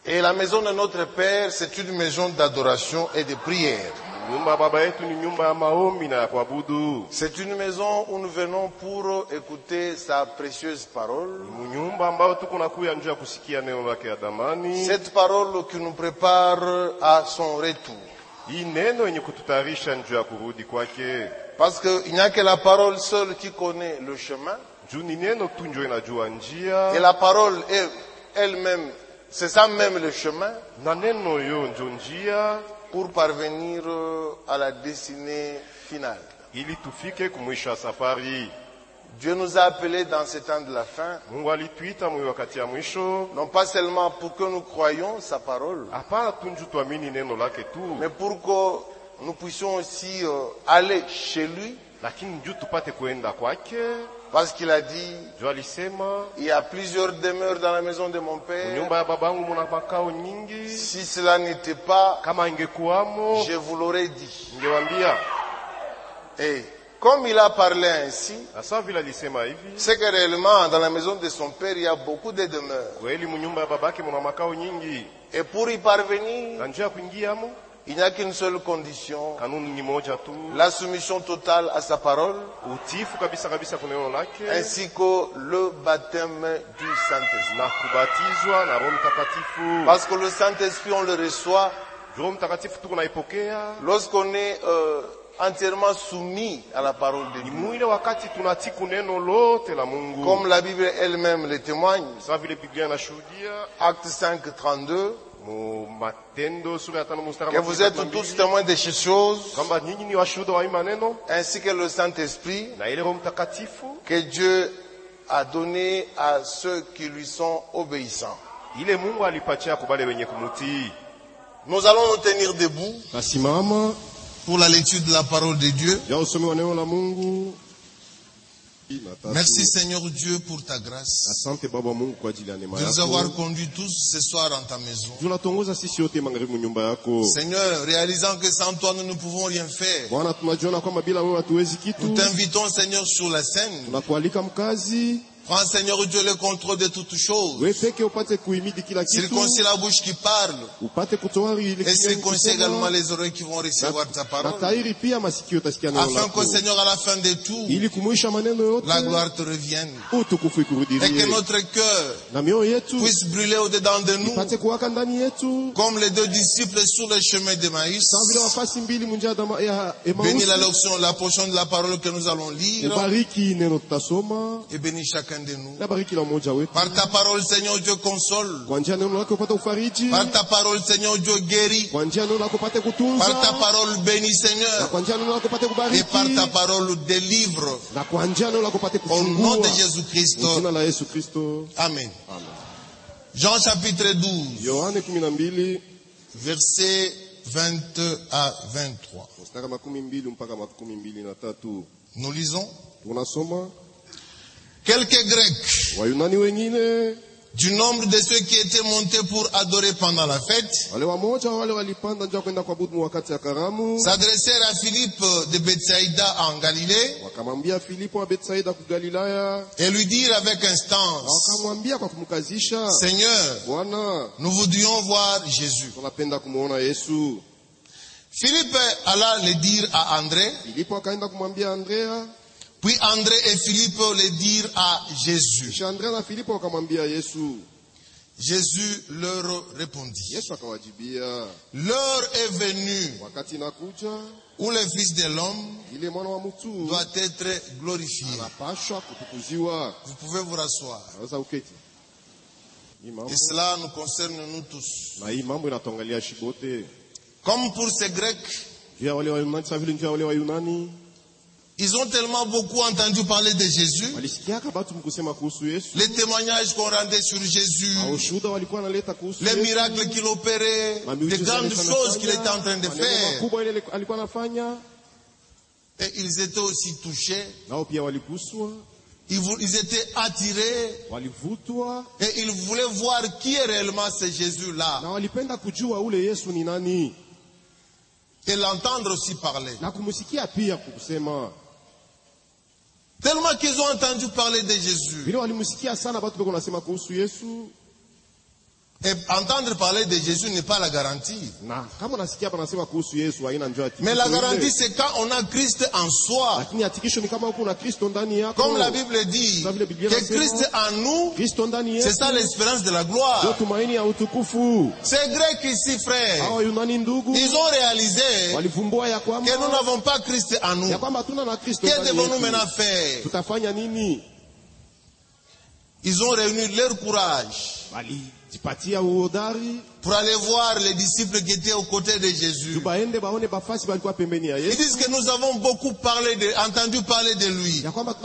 Et la maison de notre Père, c'est une maison d'adoration et de prière. C'est une maison où nous venons pour écouter sa précieuse parole. Cette parole qui nous prépare à son retour. Parce qu'il n'y a que la parole seule qui connaît le chemin. Et la parole est elle-même, c'est ça même le chemin pour parvenir à la destinée finale. Dieu nous a appelés dans ce temps de la fin, non pas seulement pour que nous croyions sa parole, mais pour que nous puissions aussi aller chez lui. Parce qu'il a dit, il y a plusieurs demeures dans la maison de mon Père. Si cela n'était pas, je vous l'aurais dit. Et comme il a parlé ainsi, c'est que réellement dans la maison de son Père, il y a beaucoup de demeures. Et pour y parvenir, il n'y a qu'une seule condition, la soumission totale à sa parole, ainsi que le baptême du Saint-Esprit. Parce que le Saint-Esprit, on le reçoit lorsqu'on est entièrement soumis à la parole de Dieu. Comme la Bible elle-même le témoigne. Acte 5, 32. Que vous êtes tous témoins de ces choses, ainsi que le Saint-Esprit que Dieu a donné à ceux qui lui sont obéissants. Nous allons nous tenir debout pour la lecture de la parole de Dieu. Merci Seigneur Dieu pour ta grâce, de nous avoir conduits tous ce soir en ta maison. Seigneur, réalisant que sans toi nous ne pouvons rien faire, nous t'invitons Seigneur sur la scène. Prends Seigneur Dieu le contrôle de toutes choses. Circoncis la bouche qui parle. Et circoncis également les oreilles qui vont recevoir ta parole. Afin que Seigneur à la fin de tout, la gloire te revienne. Et que notre cœur puisse brûler au-dedans de nous. Comme les deux disciples sur le chemin de Maïs. Bénis la portion de la parole que nous allons lire. Et bénis chacun de nous. Par ta parole, Seigneur Dieu, console. Par ta parole, Seigneur Dieu, guérit. Par ta parole, bénis, Seigneur. Et par ta parole, délivre. Au nom de Jésus-Christ. Amen. Jean chapitre 12. Versets 20 à 23. Nous lisons. Quelques Grecs du nombre de ceux qui étaient montés pour adorer pendant la fête s'adressèrent à Philippe de Bethsaïda en Galilée et lui dirent avec instance, Seigneur, nous voudrions voir Jésus. Philippe alla le dire à André. Puis André et Philippe le dirent à Jésus. Jésus leur répondit, l'heure est venue où le Fils de l'homme doit être glorifié. Vous pouvez vous rasseoir. Et cela nous concerne nous tous. Comme pour ces Grecs, ils ont tellement beaucoup entendu parler de Jésus. Les témoignages qu'on rendait sur Jésus, les miracles qu'il opérait, les grandes choses qu'il était en train de faire. Et ils étaient aussi touchés. Ils étaient attirés. Et ils voulaient voir qui est réellement ce Jésus-là. Et l'entendre aussi parler. Tellement qu'ils ont entendu parler de Jésus. Et entendre parler de Jésus n'est pas la garantie. Mais la garantie, c'est quand on a Christ en soi. Comme la Bible dit, que Christ en nous, c'est ça l'espérance de la gloire. Ces Grecs ici, frères, ils ont réalisé que nous n'avons pas Christ en nous. Que devons-nous maintenant faire? Ils ont réuni leur courage pour aller voir les disciples qui étaient aux côtés de Jésus. Ils disent que nous avons beaucoup entendu parler de lui.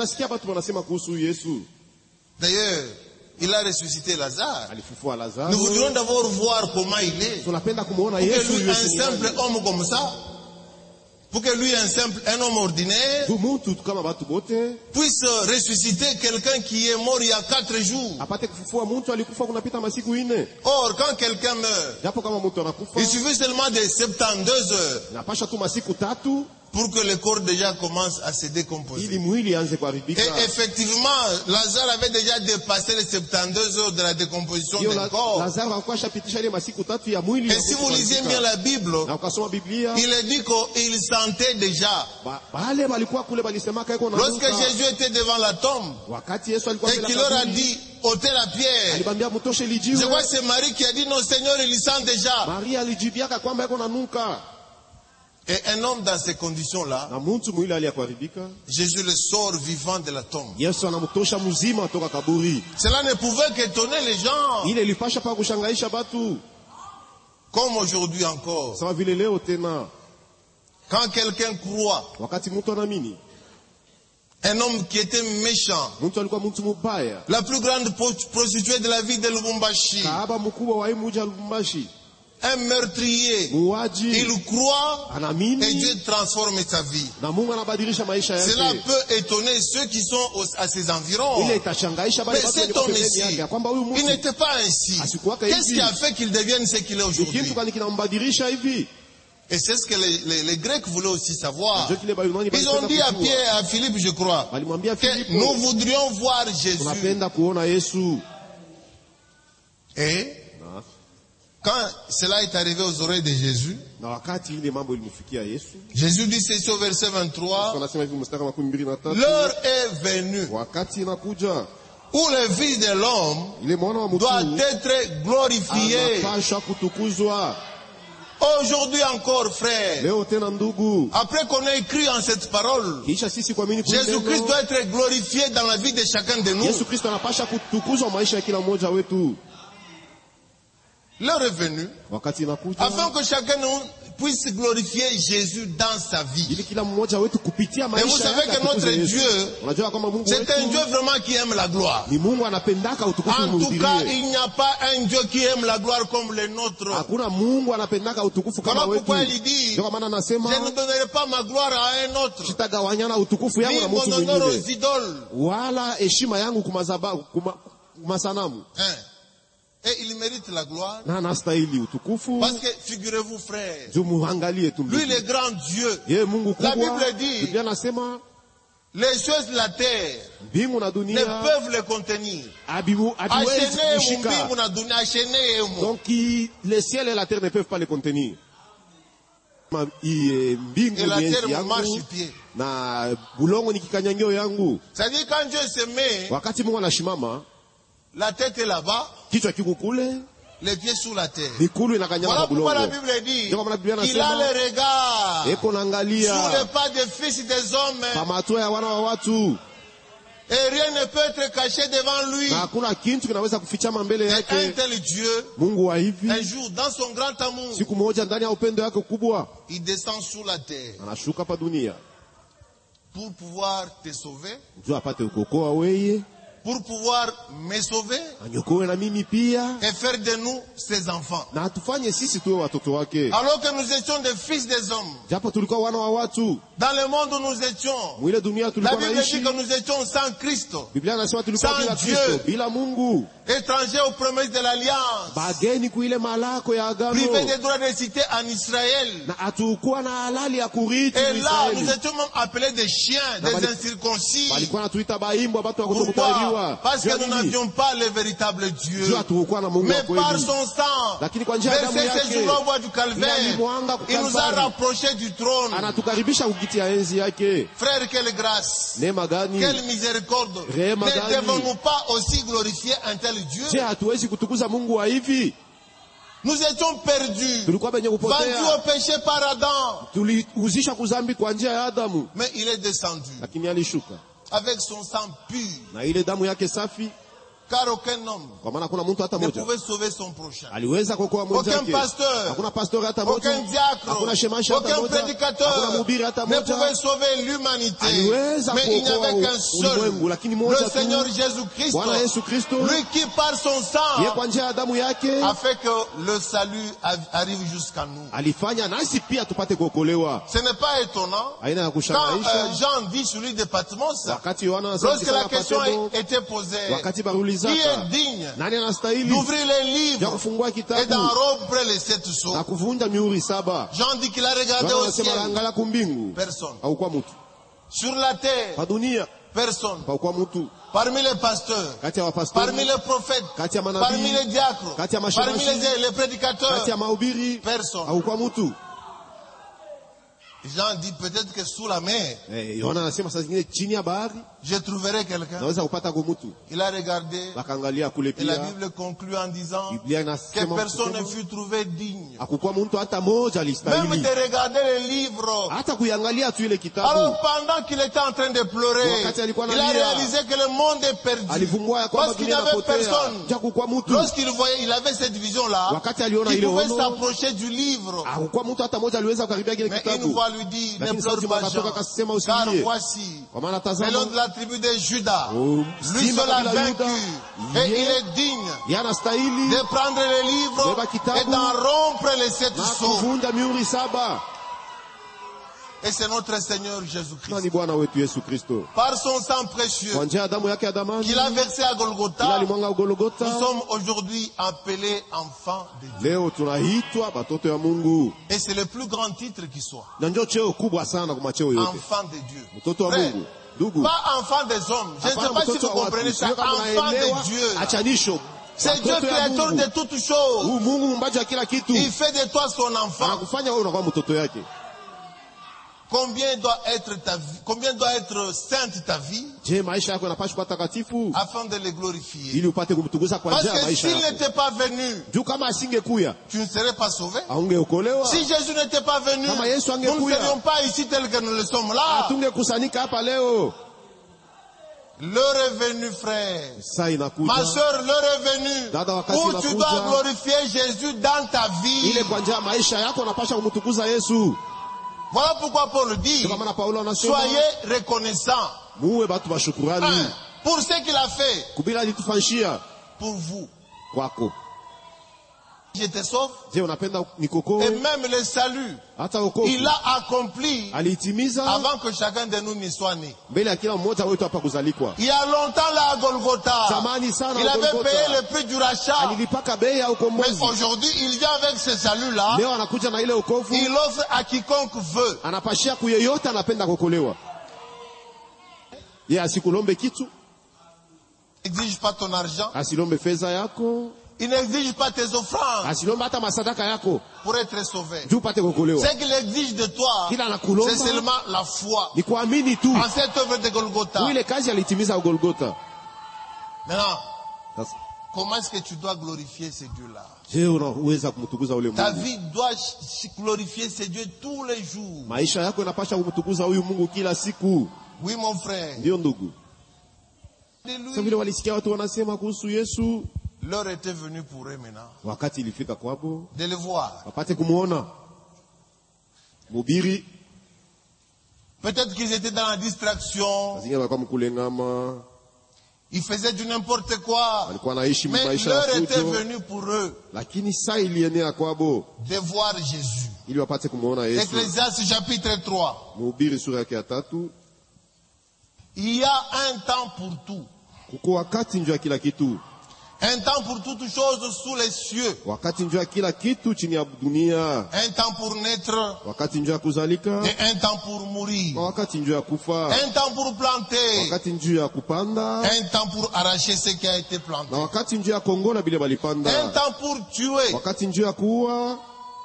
D'ailleurs, il a ressuscité Lazare. Nous voudrions d'abord voir comment il est. Pour que lui, un simple homme comme ça, pour que lui, un homme ordinaire, puisse ressusciter quelqu'un qui est mort il y a 4 jours. Or, quand quelqu'un meurt, il suffit seulement de 72 heures pour que le corps déjà commence à se décomposer. Et effectivement, Lazare avait déjà dépassé les 72 heures de la décomposition du corps. Et si vous lisez bien la Bible, il est dit qu'il sentait déjà. Lorsque Jésus était devant la tombe, et qu'il leur a dit, ôtez la pierre, je vois c'est Marie qui a dit, non Seigneur, il sent déjà. Et un homme dans ces conditions-là, Jésus le sort vivant de la tombe. Cela ne pouvait qu'étonner les gens. Comme aujourd'hui encore. Quand quelqu'un croit, un homme qui était méchant, la plus grande prostituée de la ville de Lubumbashi, un meurtrier, il croit et Dieu transforme sa vie. Cela peut étonner ceux qui sont à ses environs. Mais cet homme ici, il n'était pas ainsi. Qu'est-ce qui a fait qu'il devienne ce qu'il est aujourd'hui? Et c'est ce que les Grecs voulaient aussi savoir. Ils ont dit à Pierre, à Philippe, je crois, que nous voudrions voir Jésus. Et quand cela est arrivé aux oreilles de Jésus, Jésus dit ceci au verset 23, l'heure est venue où le Fils de l'homme doit être glorifié. Aujourd'hui encore, frère, après qu'on ait écrit en cette parole, Jésus-Christ doit être glorifié dans la vie de chacun de nous. L'heure est venue afin que chacun de nous puisse glorifier Jésus dans sa vie. Et vous savez que notre Dieu, c'est un Dieu vraiment qui aime la gloire. En tout cas, il n'y a pas un Dieu qui aime la gloire comme le nôtre. Voilà pourquoi il dit, je ne donnerai pas ma gloire à un autre, ni mon honneur aux idoles. Et il mérite la gloire. Parce que, figurez-vous, frère, lui, le grand Dieu, la Bible dit, les choses de la terre ne peuvent le contenir. Donc, les ciels et la terre ne peuvent pas le contenir. Et la terre me marche sur pied. C'est-à-dire, quand Dieu se met, la tête est là-bas, les pieds sous la terre. Voilà pourquoi la Bible dit qu'il a le regard sur les pas des fils des hommes. Et rien ne peut être caché devant lui. Et un tel Dieu, un jour, dans son grand amour, il descend sous la terre pour pouvoir te sauver, pour pouvoir me sauver et faire de nous ses enfants. Alors que nous étions des fils des hommes, dans le monde où nous étions, la Bible dit que nous étions sans Christ, sans Dieu, étrangers aux promesses de l'Alliance, privés des droits de cité en Israël. Et là, nous étions même appelés des chiens, des incirconcis. Pourquoi? Parce que nous n'avions pas le véritable Dieu. Mais par son sang, versé ces jours au bois du calvaire, il nous a rapprochés du trône. Frère, quelle grâce, quelle miséricorde. Ne devons-nous pas aussi glorifier un tel Dieu? Nous étions perdus, vendus au péché par Adam. Mais il est descendu avec son sang pur. Car aucun homme ne pouvait sauver son prochain. Aucun pasteur, aucun diacre, aucun prédicateur ne pouvait sauver l'humanité. Mais il n'y avait qu'un seul, le Seigneur Jésus-Christ, lui qui par son sang a fait que le salut arrive jusqu'à nous. Ce n'est pas étonnant quand Jean dit sur l'île de Patmos, lorsque la question était posée, qui est digne d'ouvrir les livres et d'en rompre les 7 sceaux? Jean dit qu'il a regardé au ciel. Personne. Sur la terre. Personne. Parmi les pasteurs, parmi les prophètes, parmi les diacres, parmi les prédicateurs, personne. Jean dit peut-être que sous la mer, je trouverai quelqu'un. Il a regardé et la Bible conclut en disant que personne ne fut trouvé digne. Même de regarder les livres. Alors pendant qu'il était en train de pleurer, il a réalisé que le monde est perdu. Parce qu'il n'y avait personne. Lorsqu'il voyait, il avait cette vision-là, il pouvait s'approcher du livre. Mais une voix lui dit, ne pleure pas Jean, car voici, le nom de la tribu de Judas, lui seul a vaincu, et il est digne de prendre les livres et d'en rompre les 7 sceaux. Et c'est notre Seigneur Jésus-Christ. Par son sang précieux qu'il a versé à Golgotha, nous sommes aujourd'hui appelés enfants de Dieu. Et c'est le plus grand titre qui soit. Enfant de Dieu. Frère, pas enfant des hommes. Je ne sais pas si vous comprenez ça. Enfant de Dieu. C'est Dieu créateur de toutes choses. Il fait de toi son enfant. Combien doit être ta vie, combien doit être sainte ta vie, afin de les glorifier. Parce que s'il n'était pas venu, tu ne serais pas sauvé. Si Jésus n'était pas venu, nous ne serions pas ici tels que nous le sommes là. L'heure est venue, frère. Ma soeur, l'heure est venue où tu dois glorifier Jésus dans ta vie. Voilà pourquoi Paul dit, soyez reconnaissants. Pour ce qu'il a fait. Pour vous. Je te sauve. Et même le salut, il l'a accompli avant que chacun de nous n'y soit né. Il y a longtemps là à Golgotha, il avait payé le prix du rachat. Mais aujourd'hui, il vient avec ce salut-là. Il offre à quiconque veut. N'exige pas ton argent. Il n'exige pas tes offrandes pour être sauvé. Ce qu'il exige de toi, c'est seulement la foi en cette œuvre de Golgotha. Maintenant, comment est-ce que tu dois glorifier ces dieux-là? Ta vie doit glorifier ces dieux tous les jours. Oui, mon frère. L'heure était venue pour eux maintenant de le voir. Peut-être qu'ils étaient dans la distraction. Ils faisaient du n'importe quoi. Mais l'heure était venue pour eux de voir Jésus. Ecclésiaste chapitre 3. Il y a un temps pour tout. Un temps pour toutes choses sous les cieux. Wakati njoo kila kitu chini ya dunia. Un temps pour naître. Wakati njoo kuzalika. Et un temps pour mourir. Wakati njoo kufa. Un temps pour planter. Wakati njoo kupanda. Un temps pour arracher ce qui a été planté. Na wakati njoo kongola bile balipanda. Un temps pour tuer. Wakati njoo kuua.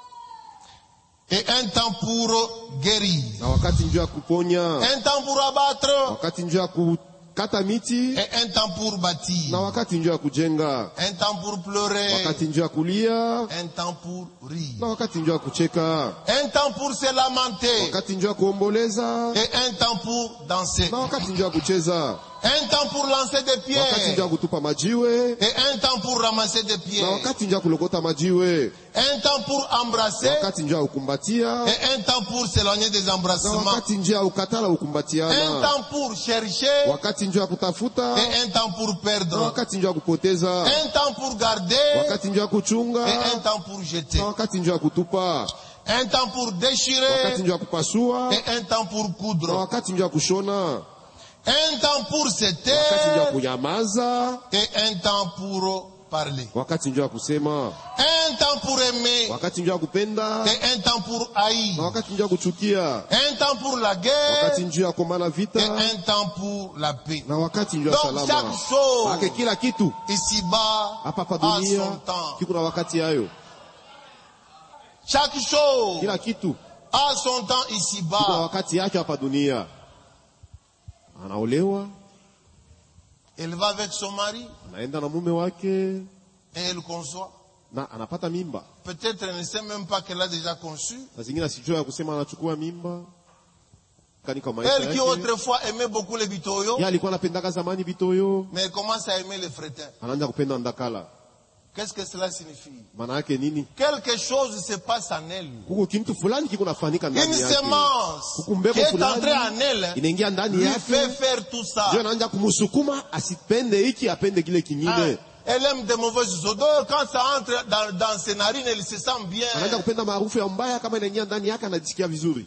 Et un temps pour guérir. Na wakati njoo kuponya. Un temps pour abattre. Wakati njoo kukata miti. Et un temps pour bâtir. Na wakati njoo kujenga. Un temps pour pleurer. Wakati njoo kulia. Un temps pour rire. Na wakati njoo kucheka. Un temps pour se lamenter. Wakati njoo kuomboleza. Et un temps pour danser. Na wakati njoo kucheza. Un temps pour lancer des pierres. Wakati njoo kutupa majiwe. Et un temps pour ramasser des Na pierres. wakati njoo kulokota majiwe. Un temps pour embrasser. Wakati njoo kukumbatia. Et un temps pour s'éloigner des Na embrassements. wakati njoo ukatala Un ukumbatiana. temps pour chercher. Wakati njoo kutafuta. Et un temps pour Na perdre. wakati njoo kupoteza. Un temps pour garder. Wakati njoo kuchunga. Et un temps pour jeter. Na wakati njoo kutupa. Un temps pour déchirer. Wakati njoo kupasua. Et un temps pour Na coudre. wakati njoo kushona. Un temps pour se Wakati njoo taire. kunyamaza. Et un temps pour parler. Wakati njoo kusema. Un temps pour aimer. Wakati njoo kupenda. Et un temps pour haïr. Na wakati njoo kuchukia. Un temps pour la guerre. Wakati njoo komana Et vita. un temps pour la paix. Na wakati njoo Donc salama. chaque chose Ake kila kitu ici-bas hapa pa a dunia son temps. kiko na wakati yayo. Chaque chose Kila kitu a son temps kiko na ici-bas. wakati yake hapa dunia. Anaolewa, Elle va avec son mari anaenda na mume wake et elle conçoit. na anapata mimba. Peut-être elle ne sait même pas qu'elle a déjà conçu. Na zingine asijua ya kusema anachukua mimba. Kani kwa maisha Elle qui yake. autrefois aimait beaucoup les bitoyo, Yeye alikuwa anapendaka zamani bitoyo, mais elle commence à aimer les frétins. anaanza kupenda ndakala. Qu'est-ce que cela signifie? Maana yake nini? Quelque chose se passe en elle. Huko kitu fulani kiko nafanyika Une ndani yake. semence Huko mbegu qui est entrée fulani en elle inaingia ndani lui yake. fait faire tout ça. Ndio anaanza kumsukuma asipende hiki apende kile Hein, kingine. elle aime des mauvaises odeurs. Quand ça entre dans ses narines, elle se sent bien. Anaanza kupenda maarufu ya mbaya, kama inaingia ndani yake anajisikia vizuri.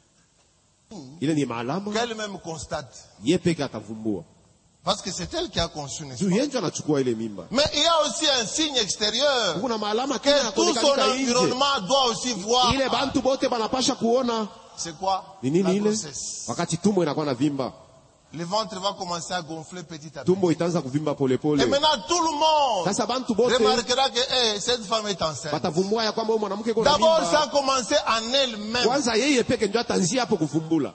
Ile ni maalama Qu'elle-même constate. yeye peke atavumbua. Parce que c'est elle qui a conçu, n'est-ce Juu pas? yeye ndio anachukua ile mimba. Mais il y a aussi un signe extérieur Kuna maalama que kile tout son anaonekana nje. environnement doit aussi voir. Ile bantu bote banapasha kuona C'est quoi? ni La nini ile? grossesse. Wakati tumbo inakuwa na vimba, Le ventre va commencer à gonfler petit à petit. tumbo itaanza kuvimba pole Et pole. maintenant tout le monde Sasa bantu bote remarquera que cette femme est enceinte. batavumbua ya kwamba huyu mwanamke kuna D'abord, ça mimba. a commencé en elle-même. Kwanza yeye peke ndio ataanzia hapo kuvumbula.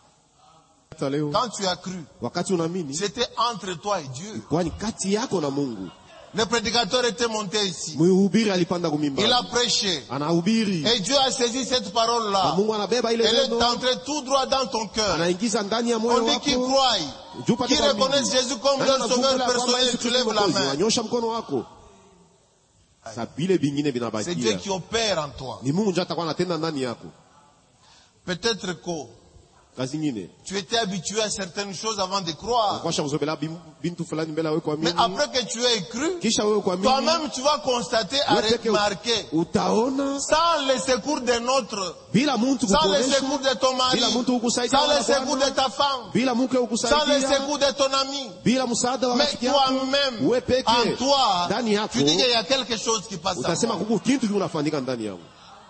Hata leo Quand tu as cru, wakati unaamini, c'était entre toi et Dieu. kwani kati yako na Mungu. Le prédicateur était monté ici. Mhubiri alipanda kumimba. Il a prêché. Anahubiri. Et Dieu a saisi cette Na parole-là. Mungu anabeba ile Elle est neno. entrée tout droit dans ton cœur. Anaingiza ndani ya moyo On dit qu'ils wako. croient, qu'ils reconnaissent Jésus comme leur sauveur personnel, tu lèves la main. Nyosha mkono wako. Sasa vile vingine C'est Dieu vinabakia. qui opère en toi. Ni Mungu ndiye atakuwa anatenda ndani yako. Peut-être que Kazi nyingine. tu étais habitué à certaines choses avant de croire. Kwa kuzobela bintu fulani mbele wewe Mais kuamini. après que tu aies cru, Kisha wewe kuamini. toi-même tu vas constater, à Wewe peke remarquer, utaona sans le secours d'un autre, bila mtu sans le kukuonesha, secours de ton mari, bila mtu kukusaidia, sans le secours de ta femme, bila mke sans le kukusaidia, secours de ton ami. bila msaada wa Mais rafiki yako, toi-même, wewe peke en toi, ndani yako tu dis qu'il y a quelque chose qui passe en utasema moi. kuku kitu kinafanyika ndani yako.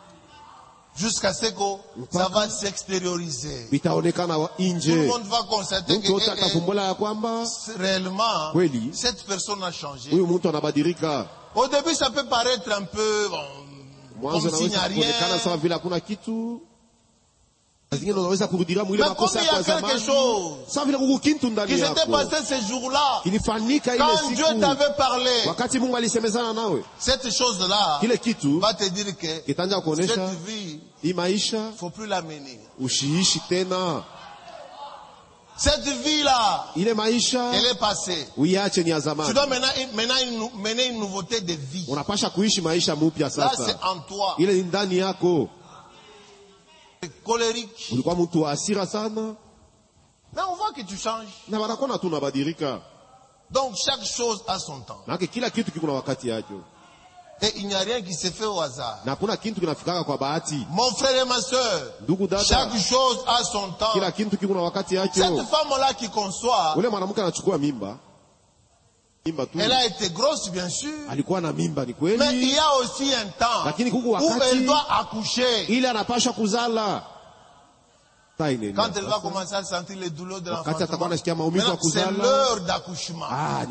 Jusqu'à ce que ça va s'extérioriser. Vitaonekana Tout le nje. monde va constater Mtu wote atafumbula ya kwamba que réellement, kweli cette personne a changé. huyu mtu anabadilika. Au début, ça peut paraître un peu Mwanzo comme s'il n'y a naweza kuonekana rien. sawa vile hakuna kitu. Zingine unaweza kurudilia mwile Mais makosa comme il y a kwa quelque zamani. chose Sawa vile kuku kitu qui ndani s'était yako. passé ce jour-là, Kilifanyika ile quand Dieu siku. t'avait parlé, Wakati Mungu alisemezana nawe. cette chose-là Kile kitu va te dire que kitanja kuonesha cette vie, hii maisha il ne faut plus la mener. ushiishi tena. Cette vie-là, Ile maisha elle est passée. uiache ni ya Tu zamani. dois mener une nouveauté de vie. Unapasha kuishi maisha mpya Là, c'est sasa. en toi. Ile ni ndani yako. Colérique. Ulikuwa mtu wa hasira sana Mais on voit que tu changes. na wanakuwa tu unabadilika. Donc chaque chose a son temps. Na kila kitu kiko na wakati yake. Et il n'y a rien qui se fait au hasard. Na hakuna kitu kinafikaka kwa bahati. Mon frère et ma soeur, Ndugu dada, chaque chose a son temps. kila kitu kiko na wakati yake. Cette femme-là qui conçoit, Ule mwanamke anachukua mimba. Elle a été grosse, bien sûr. Mais il y a aussi un temps où elle doit accoucher. Quand elle va commencer à sentir les douleurs de l'enfantement, c'est l'heure d'accouchement.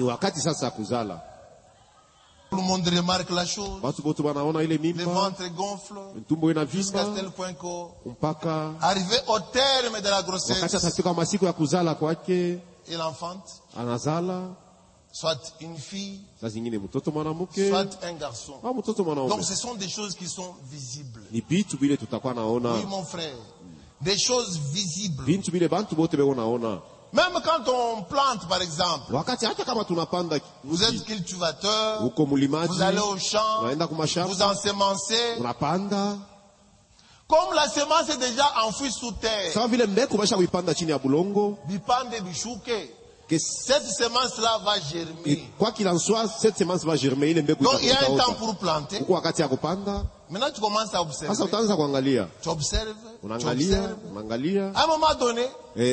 Tout le monde remarque la chose. Le ventre gonfle jusqu'à tel point qu'arrivé au terme de la grossesse, et l'enfante, soit une fille, soit un garçon. Donc ce sont des choses qui sont visibles. Oui, mon frère. Des choses visibles. Même quand on plante, par exemple, vous êtes cultivateur, vous allez au champ, vous ensemencez. Comme la semence est déjà enfouie sous terre, cette semence-là va germer. Quoi qu'il en soit, cette semence va germer. Donc il y a un temps pour planter. Maintenant tu commences à observer. Tu observes. À un moment donné,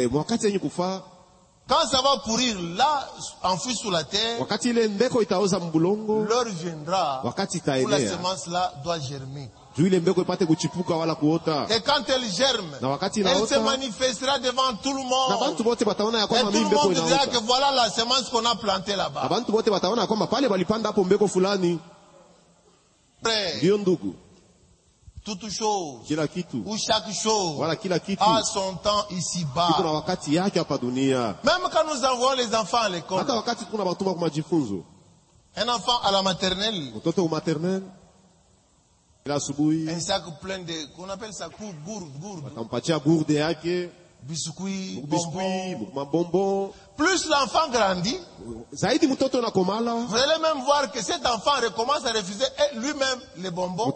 quand ça va pourrir là, enfoui sous la terre, l'heure viendra où la semence là doit germer. Et quand elle germe, elle se manifestera devant tout le monde. Et tout le monde dira que voilà la semence qu'on a plantée là-bas. Toute chose ou chaque chose a son temps ici-bas. Même quand nous envoyons les enfants à l'école, un enfant à la maternelle, un sac plein de, qu'on appelle ça gourde, biscuits, bonbons. Plus l'enfant grandit, vous allez même voir que cet enfant recommence à refuser lui-même les bonbons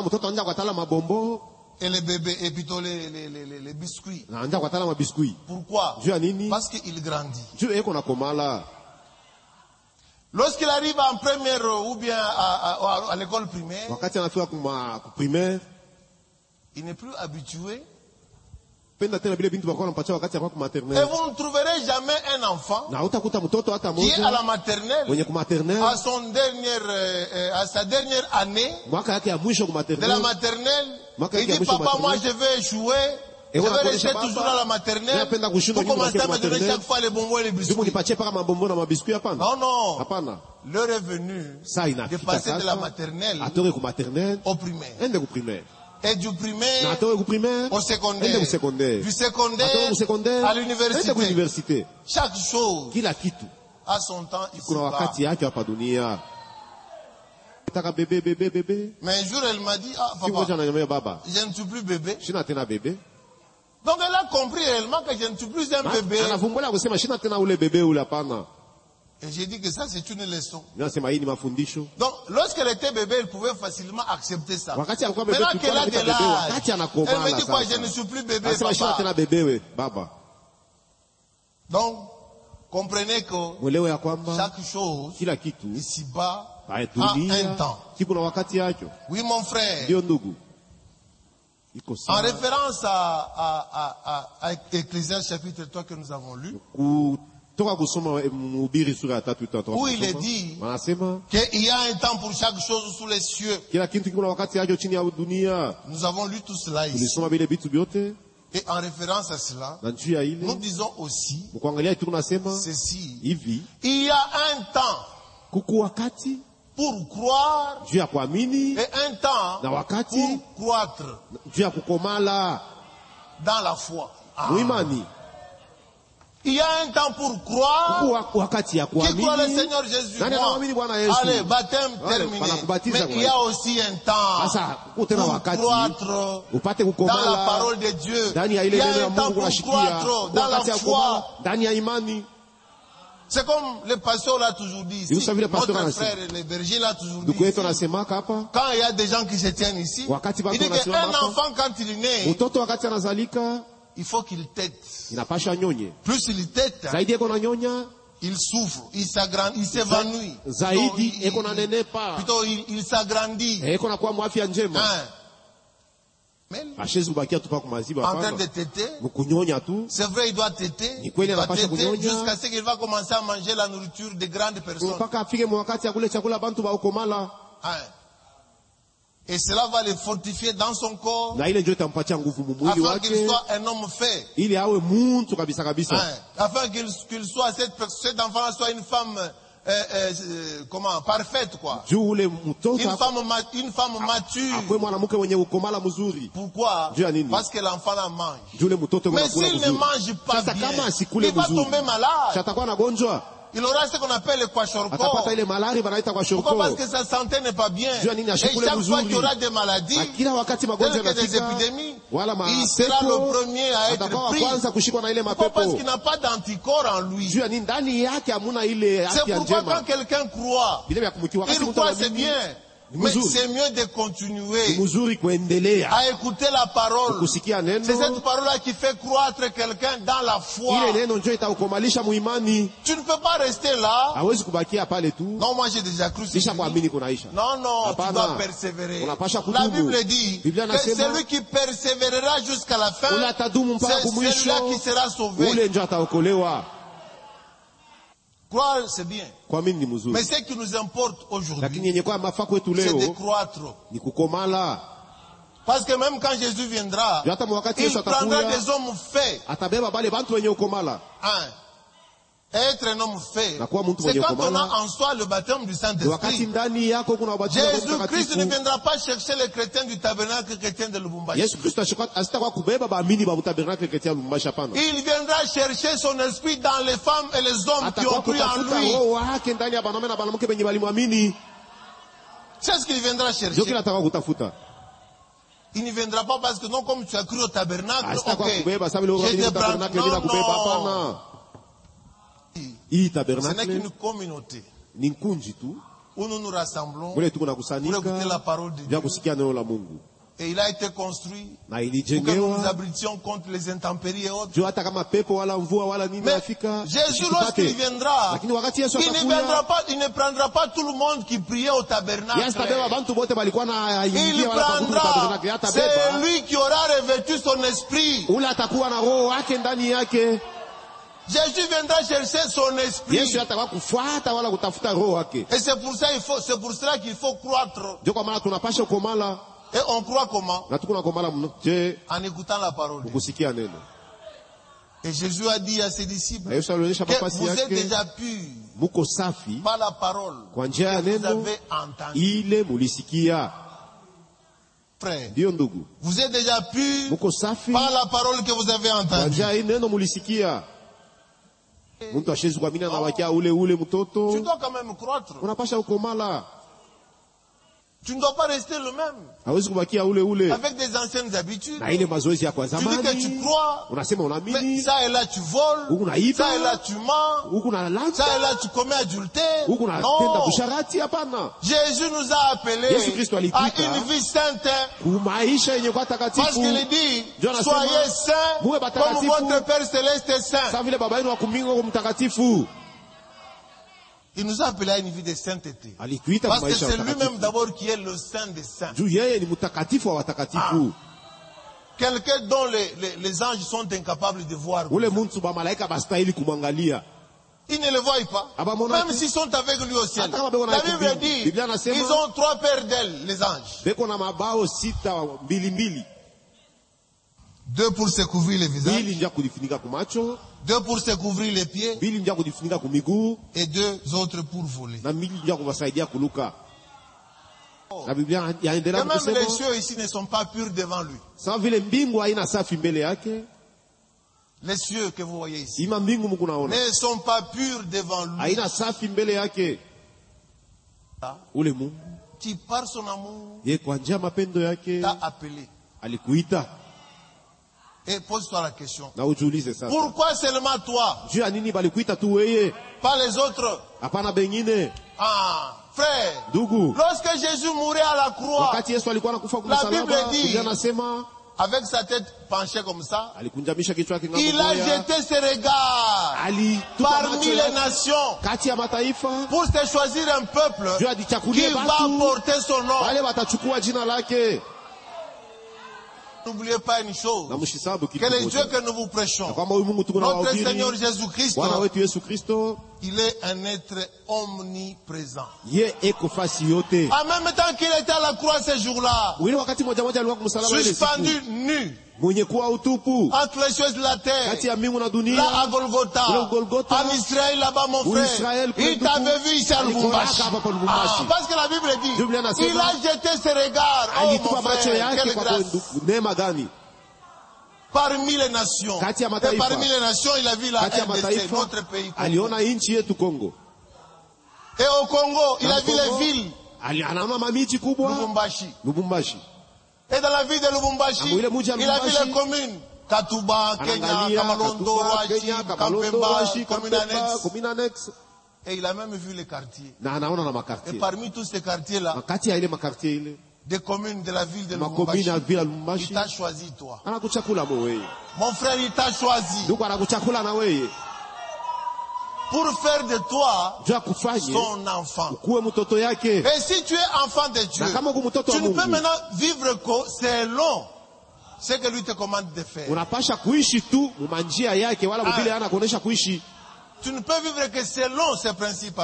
et les bébés, et plutôt les biscuits. Pourquoi? Parce qu'il grandit. Lorsqu'il arrive en première ou bien à l'école primaire, il n'est plus habitué. Et vous ne trouverez jamais un enfant qui est à la maternelle, à sa dernière année de la maternelle. Il dit, papa, moi je vais échouer. Je vais rester toujours à la maternelle pour commencer à me donner chaque fois les bonbons et les biscuits. Non, non. L'heure est venue de passer de la maternelle au primaire. Et du primaire au secondaire. Du secondaire à l'université. Chaque chose a son temps ici-bas. Mais un jour elle m'a dit, ah papa, je ne suis plus bébé. Donc elle a compris réellement que je ne suis plus un bébé. Et j'ai dit que ça c'est une leçon. Donc lorsqu'elle était bébé, elle pouvait facilement accepter ça. Maintenant qu'elle a de l'âge, elle me dit quoi, je ne suis plus bébé, papa. Donc, comprenez que chaque chose ici-bas a un temps. Oui mon frère. En référence à Ecclésiaste chapitre 3 que nous avons lu, où il est dit qu'il y a un temps pour chaque chose sous les cieux. Nous avons lu tout cela ici. Et en référence à cela, nous disons aussi ceci. Il y a un temps pour croire et un temps pour croître dans la foi. Il y a un temps pour croire. Qui croit le Seigneur Jésus? Allez, baptême terminé. Mais il y a aussi un temps pour croître dans la parole de Dieu. Il y a un temps pour croître dans la foi. C'est comme le pasteur l'a toujours dit ici. Notre frère, le berger l'a toujours dit ici. Quand il y a des gens qui se tiennent ici, il dit qu'un enfant, quand il est né, il faut qu'il tète. Plus il tète, il souffre, il s'agrandit, il s'évanouit. Plutôt, il s'agrandit. en train de téter. C'est vrai, il doit téter. Il doit téter jusqu'à ce qu'il va commencer à manger la nourriture de grandes personnes. Et cela va le fortifier dans son corps afin qu'il soit un homme fait. Afin qu'il soit, cet enfant soit une femme parfaite, quoi. Une femme mature. Pourquoi? Parce que l'enfant la mange. Mais s'il ne mange pas bien, il va tomber malade. Il aura ce qu'on appelle le kwashiorkor. Pourquoi? Parce que sa santé n'est pas bien. Et chaque fois qu'il y aura des maladies, telles que des épidémies, il sera le premier à être pris. Pourquoi? Parce qu'il n'a pas d'anticorps en lui. C'est pourquoi quand quelqu'un croit, il croit c'est bien. Mais c'est mieux de continuer à écouter la parole. C'est cette parole-là qui fait croître quelqu'un dans la foi. Tu ne peux pas rester là. Non, moi j'ai déjà cru. Non, non, tu dois persévérer. La Bible dit que celui qui persévérera jusqu'à la fin, c'est celui-là qui sera sauvé. Croire, c'est bien. Mais ce qui nous importe aujourd'hui, c'est de croître. Parce que même quand Jésus viendra, il prendra des hommes faits. Être un homme fait, c'est quand on a en soi le baptême du Saint-Esprit. Jésus-Christ ne viendra pas chercher les chrétiens du tabernacle chrétien de Lubumbashi. Il viendra chercher son esprit dans les femmes et les hommes qui ont cru en lui. C'est ce qu'il viendra chercher. Il ne viendra pas parce que non, comme tu as cru au tabernacle, non. Ce n'est qu'une communauté où nous nous rassemblons pour écouter la parole de Dieu. Et il a été construit pour que nous nous abritions contre les intempéries et autres. Mais Jésus, lorsqu'il viendra, il ne prendra pas tout le monde qui priait au tabernacle. Il prendra celui qui aura revêtu son esprit. Jésus viendra chercher son esprit. Et c'est pour cela qu'il faut croître. Et on croit comment? En écoutant la parole. Et Jésus a dit à ses disciples que vous êtes déjà purs par la parole que vous avez entendue. Frère, vous êtes déjà purs par la parole que vous avez entendue. Tu dois quand même croître. Tu ne dois pas rester le même. Avec des anciennes habitudes. Tu dis que tu crois. Mais ça et là tu voles. Ça et là tu mens. Ça et là tu commets adultère. Non. Jésus nous a appelés à une vie sainte. Parce qu'il dit, soyez saints comme votre Père Céleste est saint. Il nous a appelés à une vie de sainteté. Parce que c'est lui-même d'abord qui est le saint des saints. Quelqu'un dont les anges sont incapables de voir. Ils ne le voient pas. Même s'ils sont avec lui au ciel. La Bible dit, ils ont 3 paires d'ailes, les anges. 2 pour se couvrir les visages. 2 pour se couvrir les pieds. Et 2 autres pour voler. Et même les cieux ici ne sont pas purs devant lui. Les cieux que vous voyez ici ne sont pas purs devant lui. Qui par son amour t'a appelé. Et pose-toi la question. Pourquoi seulement toi? Pas les autres. Frère, lorsque Jésus mourait à la croix, la Bible dit, avec sa tête penchée comme ça, il a jeté ses regards parmi les nations pour se choisir un peuple qui va porter son nom. N'oubliez pas une chose, que les dieux que nous vous prêchons, notre Seigneur Jésus-Christ, il est un être omniprésent. En même temps qu'il était à la croix ce jour-là, suspendu nu, entre les choses de la terre, là à Golgotha, en Israël là-bas mon frère, il t'avait vu ici à Lubumbashi. Parce que la Bible dit, il a jeté ses regards, oh mon frère, quelle grâce. Parmi les nations, et parmi les nations, il a vu la RDC, notre pays Congo. Et au Congo, il a vu les villes, Lubumbashi. Et dans la ville de Lubumbashi, il a vu les communes. Katuba, Kenya, Kamalondo, Roachi, Kampemba, commune annexe. Et il a même vu les quartiers. Et parmi tous ces quartiers-là, des communes de la ville de Lubumbashi, il t'a choisi toi. Mon frère, il t'a choisi. Pour faire de toi son enfant. Et si tu es enfant de Dieu, tu ne peux maintenant vivre selon ce que lui te commande de faire. Tu ne peux vivre que selon ses principes.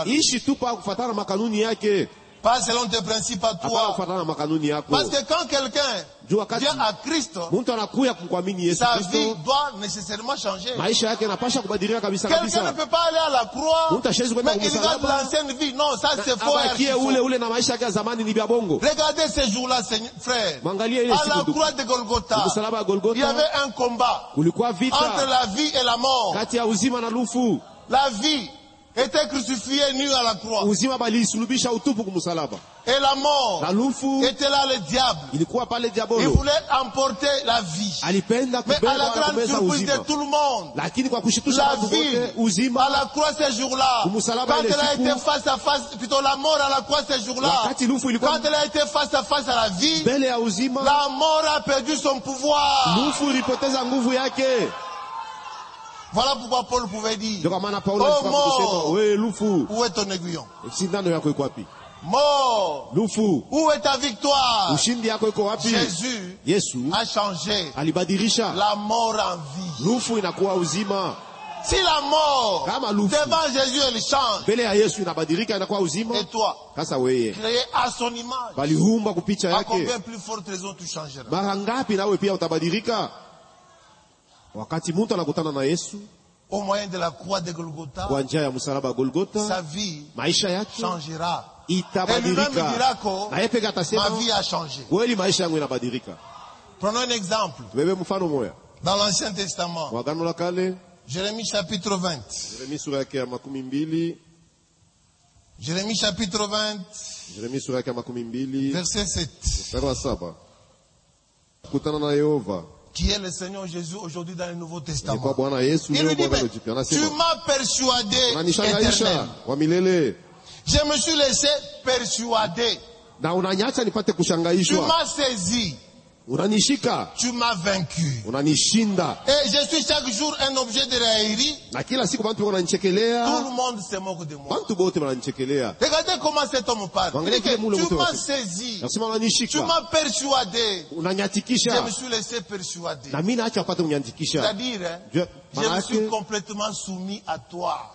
Pas selon tes principes à toi. Parce que quand quelqu'un vient à Christ, sa vie doit nécessairement changer. Quelqu'un ne peut pas aller à la croix, mais il garde l'ancienne vie. Non, ça c'est faux. Regardez ces jours-là, frère. À la croix de Golgotha, il y avait un combat entre la vie et la mort. La vie était crucifié nu à la croix. Et la mort était là, le diable. Il voulait emporter la vie. Mais à la grande surprise de tout le monde, la vie à la croix ces jours-là, quand elle a été face à face, plutôt la mort à la croix ces jours-là, quand elle a été face à face à la vie, la mort a perdu son pouvoir. Voilà pourquoi Paul pouvait dire, oh mort, où est ton aiguillon? Mort, où est ta victoire? Jésus a changé la mort en vie. Si la mort devant Jésus elle change, et toi, créé à son image, à combien plus forte raison tu changeras? Au moyen de la croix de Golgotha, sa vie changera. Et lui-même dira que ma vie a changé. Prenons un exemple. Dans l'Ancien Testament, Jérémie chapitre 20. Jérémie chapitre 20, verset 7. Qui est le Seigneur Jésus aujourd'hui dans le Nouveau Testament. Il lui dit, tu m'as persuadé, éternel. Je me suis laissé persuader. Tu m'as saisi. Tu m'as vaincu. Et je suis chaque jour un objet de raillerie. Tout le monde se moque de moi. Regardez comment cet homme parle. Il dit que tu m'as saisi. Tu m'as persuadé. Je me suis laissé persuader. C'est-à-dire, je me suis complètement soumis à toi.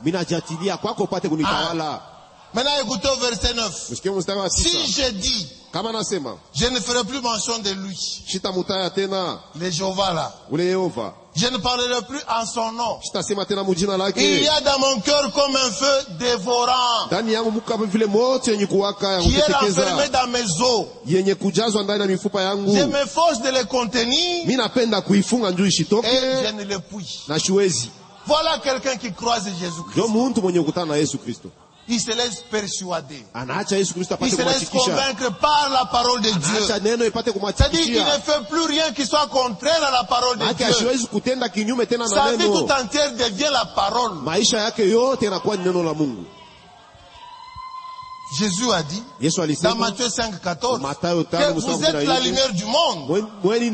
Maintenant écoutez au verset 9. Si je dis, je ne ferai plus mention de lui, le Jéhovah là, je ne parlerai plus en son nom. Il y a dans mon cœur comme un feu dévorant qui est enfermé dans mes os. Je m'efforce de le contenir et je ne le puis. Voilà quelqu'un qui croise Jésus-Christ. Il se laisse persuader. Il se laisse convaincre par la parole de Dieu. C'est-à-dire qu'il ne fait plus rien qui soit contraire à la parole de Dieu. Sa vie tout entière devient la parole. Jésus a dit, dans Matthieu 5,14, que vous êtes la lumière du monde.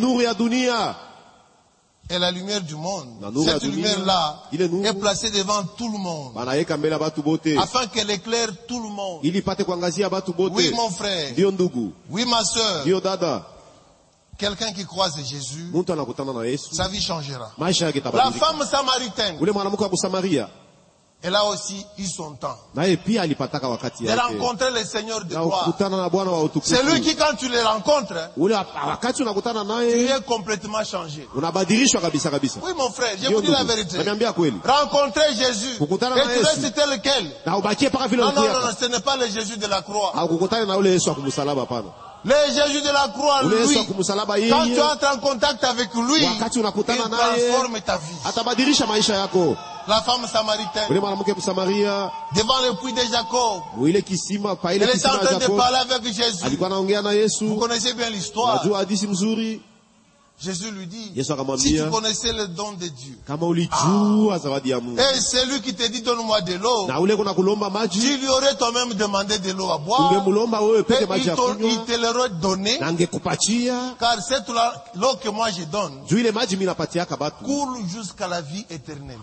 Et la lumière du monde, cette lumière-là est placée devant tout le monde, afin qu'elle éclaire tout le monde. Oui, mon frère. Oui, ma soeur. quelqu'un qui croise Jésus, sa vie changera. La femme samaritaine, elle a aussi eu son temps de rencontrer le Seigneur de gloire. C'est lui qui, quand tu le rencontres, tu es complètement changé. Oui, mon frère, je vous dis la vérité. Rencontrer Jésus, et tu restes tel quel. Non, ce n'est pas le Jésus de la croix. Le Jésus de la croix, lui, quand tu entres en contact avec lui, il transforme ta vie. La femme samaritaine, devant le puits de Jacob, elle est en train de parler avec Jésus. Vous connaissez bien l'histoire. Jésus lui dit, si tu connaissais le don de Dieu, et c'est lui qui te dit donne-moi de l'eau, tu lui aurais toi-même demandé de l'eau à boire, et il te l'aurait donné, car cette l'eau que moi je donne coule jusqu'à la vie éternelle.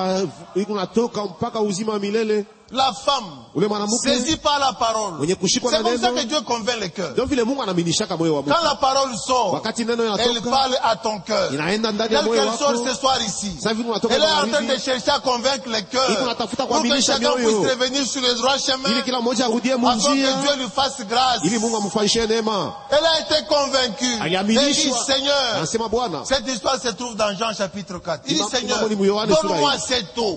La femme, saisie par la parole, c'est comme ça que Dieu convainc le cœur. Quand la parole sort, elle parle à ton cœur. Telle qu'elle sort ce soir ici, elle est en train de chercher à convaincre le cœur pour que chacun puisse revenir sur le droit chemin, afin que Dieu lui fasse grâce. Elle a été convaincue. Elle dit, Seigneur, cette histoire se trouve dans Jean chapitre 4. Il dit, Seigneur, donne-moi cette eau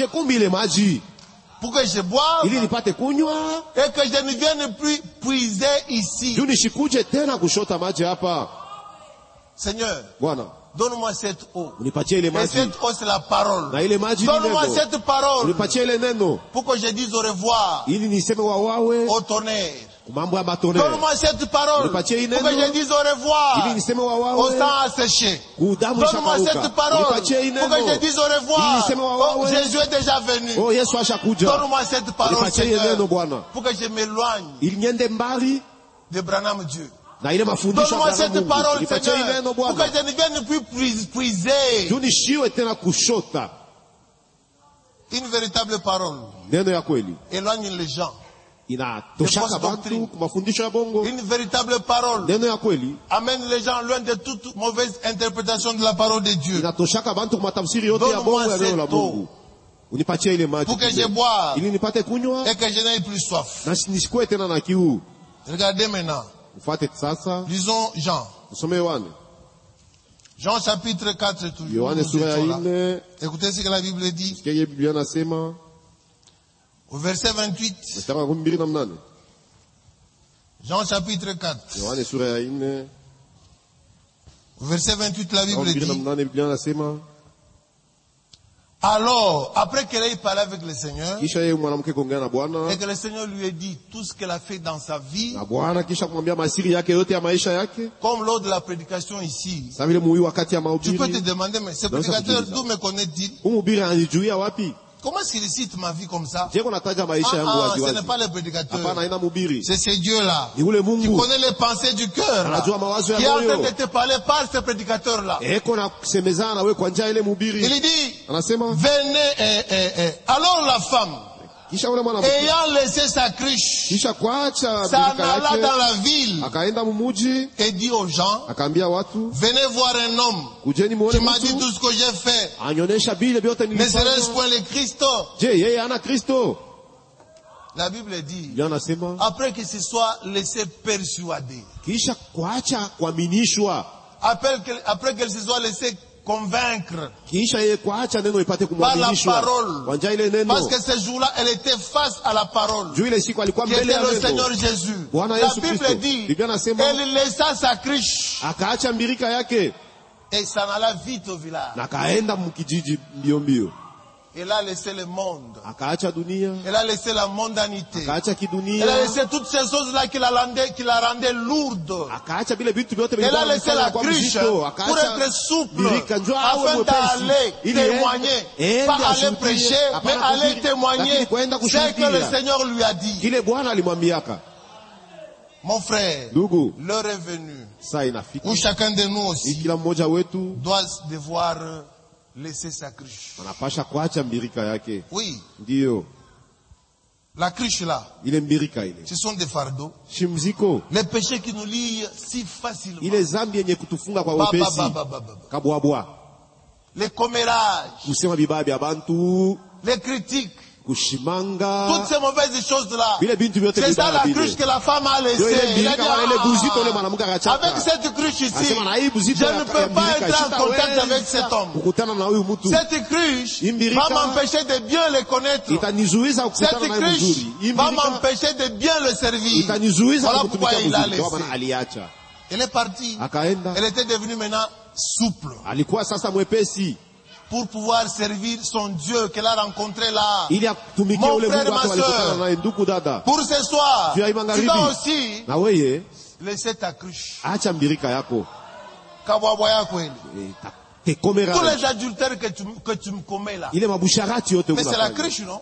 pour que je boive et que je ne vienne plus puiser ici. Seigneur, donne-moi cette eau. Et cette eau, c'est la parole. Donne-moi cette parole pour que je dise au revoir au tonnerre. Donne-moi cette parole pour que je dise au revoir au sang asséché. Donne-moi cette parole pour que je dise au revoir. Oh, Jésus est déjà venu. Donne-moi cette parole, Seigneur, pour que je m'éloigne de Branham Dieu. Donne-moi cette parole, Seigneur, pour que je ne vienne plus puiser. Une véritable parole éloigne les gens. Une véritable parole amène les gens loin de toute mauvaise interprétation de la parole de Dieu. Donne-moi cette eau pour que je boive et que je n'aie plus soif. Regardez maintenant. Lisons Jean. Jean chapitre 4 toujours. Écoutez ce que la Bible dit. Au verset 28. Jean chapitre 4. Au verset 28, la Bible dit. Alors, après qu'elle ait parlé avec le Seigneur, et que le Seigneur lui ait dit tout ce qu'elle a fait dans sa vie, comme lors de la prédication ici, tu peux te demander, mais ce prédicateur, d'où me connaît-il? Comment est-ce qu'il cite ma vie comme ça? Ce n'est pas le prédicateur. C'est ce Dieu-là qui connaît les pensées du cœur, qui est en train de te parler par ce prédicateur-là. Il dit, venez, alors la femme, ayant laissé sa cruche, s'en alla dans la ville et dit aux gens, venez voir un homme qui m'a dit tout ce que j'ai fait. Ne serait-ce point le Christ? La Bible dit, après qu'il se soit laissé persuader, après qu'elle se soit laissé convaincre par la parole, parce que ce jour-là elle était face à la parole qui était le Seigneur Jésus. La Bible dit, elle laissa sa cruche et s'en alla vite au village. Elle a laissé le monde. Elle a laissé la mondanité. Elle a laissé toutes ces choses-là qui la rendaient lourde. Elle a laissé la cruche pour être souple, afin d'aller témoigner, pas aller prêcher, mais aller témoigner ce que le Seigneur lui a dit. Mon frère, l'heure est venue où chacun de nous aussi doit devoir laisser sa cruche. Oui. La cruche là, ce sont des fardeaux. Les péchés qui nous lient si facilement. Les commérages, les critiques, toutes ces mauvaises choses-là. C'est ça la cruche que la femme a laissée. Elle a dit, avec cette cruche ici, je ne peux pas être en contact avec cet homme. Cette cruche va m'empêcher de bien le connaître. Cette cruche va m'empêcher de bien le servir. Voilà pourquoi il a laissé. Elle est partie. Elle était devenue maintenant souple. Pour pouvoir servir son Dieu qu'elle a rencontré là. Mon frère, ma soeur, pour ce soir, tu dois aussi laisser ta cruche. Tous les adultères que tu me commets là. Mais c'est la cruche, non?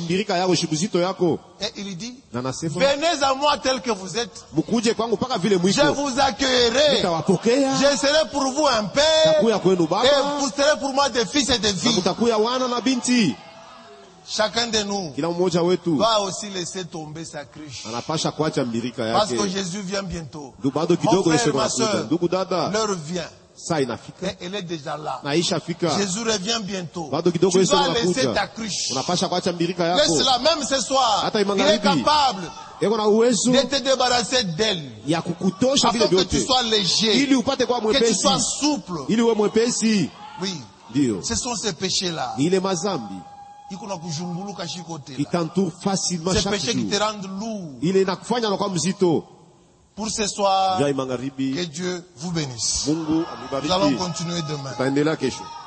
Et il dit, venez à moi tel que vous êtes. Je vous accueillerai. Je serai pour vous un père. Et vous serez pour moi des fils et des filles. Chacun de nous doit aussi laisser tomber sa cruche. Parce que Jésus vient bientôt. Mon frère, ma soeur, l'heure vient. Et elle est déjà là. Jésus revient bientôt. Tu dois laisser ta cruche. Laisse-la même ce soir. Il est capable de te débarrasser d'elle. Afin que tu sois léger. Que tu sois souple. Oui. Ce sont ces péchés-là. Qui t'entoure facilement ces chaque péchés jour. Qui te rendent lourd. Pour ce soir, que Dieu vous bénisse. Nous allons continuer demain.